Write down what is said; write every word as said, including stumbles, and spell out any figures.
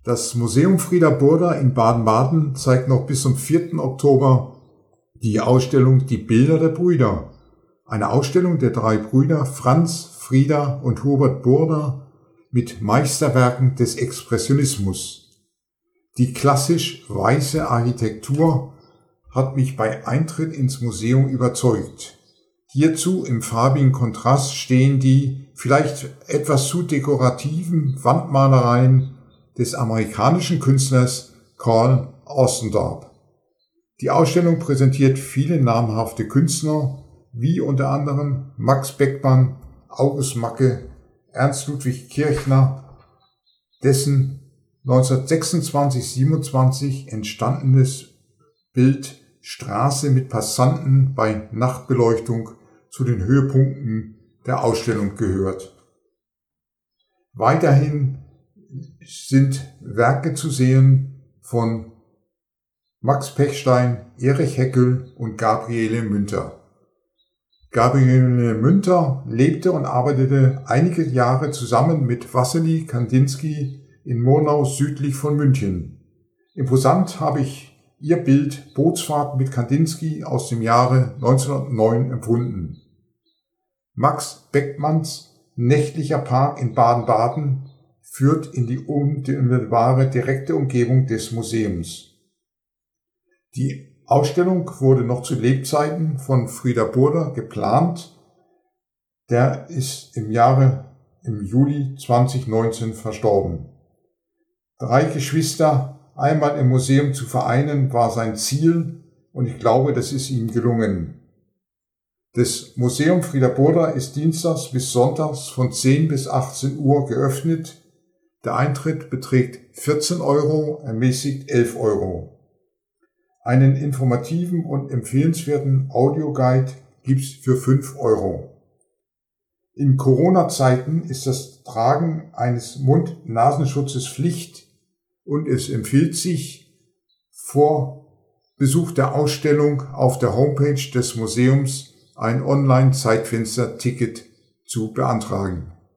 Das Museum Frieder Burda in Baden-Baden zeigt noch bis zum vierten Oktober die Ausstellung Die Bilder der Brüder. Eine Ausstellung der drei Brüder Franz, Frieda und Hubert Burda mit Meisterwerken des Expressionismus. Die klassisch weiße Architektur hat mich bei Eintritt ins Museum überzeugt. Hierzu im farbigen Kontrast stehen die vielleicht etwas zu dekorativen Wandmalereien des amerikanischen Künstlers Carl Ostrendorp. Die Ausstellung präsentiert viele namhafte Künstler, wie unter anderem Max Beckmann, August Macke, Ernst Ludwig Kirchner, dessen neunzehnhundertsechsundzwanzig siebenundzwanzig entstandenes Bild Straße mit Passanten bei Nachtbeleuchtung zu den Höhepunkten der Ausstellung gehört. Weiterhin sind Werke zu sehen von Max Pechstein, Erich Heckel und Gabriele Münter. Gabriele Münter lebte und arbeitete einige Jahre zusammen mit Wassily Kandinsky in Murnau südlich von München. Imposant habe ich ihr Bild Bootsfahrt mit Kandinsky aus dem Jahre neunzehnhundertneun empfunden. Max Beckmanns Nächtlicher Park in Baden-Baden führt in die unmittelbare direkte Umgebung des Museums. Die Ausstellung wurde noch zu Lebzeiten von Frieder Burda geplant. Der ist im Jahre, im Juli zweitausendneunzehn verstorben. Drei Geschwister einmal im Museum zu vereinen war sein Ziel und ich glaube, das ist ihm gelungen. Das Museum Frieder Burda ist dienstags bis sonntags von zehn bis achtzehn Uhr geöffnet. Der Eintritt beträgt vierzehn Euro, ermäßigt elf Euro. Einen informativen und empfehlenswerten Audioguide gibt's für fünf Euro. In Corona-Zeiten ist das Tragen eines Mund-Nasenschutzes Pflicht und es empfiehlt sich, vor Besuch der Ausstellung auf der Homepage des Museums ein Online-Zeitfenster-Ticket zu beantragen.